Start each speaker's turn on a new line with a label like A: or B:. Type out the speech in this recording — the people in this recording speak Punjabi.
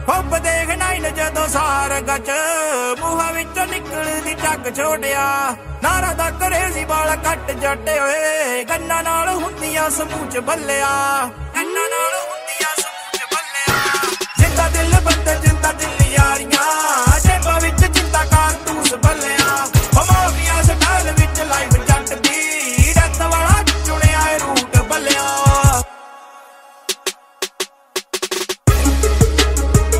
A: ਖੁੱਬ ਦੇਖ ਨਾਈਨ ਜਦੋਂ ਸਾਰ ਗੱਚ ਮੂੰਹਾਂ ਵਿੱਚੋਂ ਨਿਕਲਦੀ ਟੱਕ ਛੋਟਿਆ ਨਾਰਾ ਦਾ ਕਰੇਜ਼ੀ ਵਾਲ ਕੱਟ ਜੱਟੇ ਹੋਏ ਕੰਨਾਂ ਨਾਲ ਹੁੰਦੀਆਂ ਸਮੂਹ ਚ ਬੱਲਿਆ ਕੰਨਾਂ ਨਾਲ